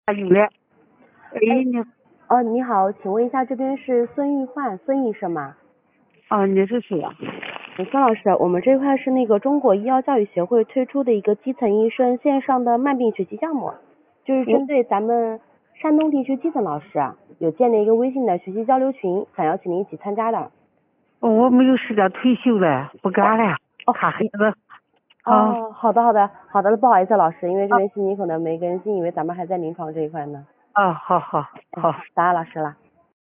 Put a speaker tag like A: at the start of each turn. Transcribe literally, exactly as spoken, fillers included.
A: 有嘞。哎，
B: 哎，
A: 你
B: 哦，你好，请问一下，这边是孙玉焕孙医生吗？
A: 哦，你是谁呀？
B: 嗯孙老师，我们这块是那个中国医药教育协会推出的一个基层医生线上的慢病学习项目，就是针对咱们山东地区基层老师啊，有建立一个微信的学习交流群，想邀请您一起参加的。
A: 哦，我没有时间退休了，不干了，
B: 哦，
A: 看孩
B: 你
A: 子。好。
B: 哦，好的好的好的，不好意思，老师，因为这
A: 啊
B: 边信息可能没更新，以为咱们还在临床这一块呢。
A: 啊，好好
B: 哎，
A: 好。
B: 好，打扰老师了。